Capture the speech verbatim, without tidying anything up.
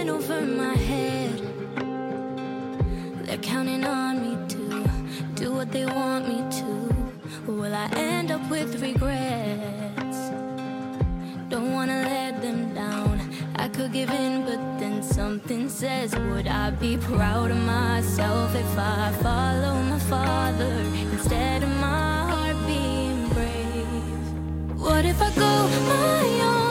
in over my head. They're counting on me to do what they want me to. Will I end up with regrets? Don't wanna let them down. I could give in, but then something says, would I be proud of myself if I follow my father instead of my heart being brave? What if I go my own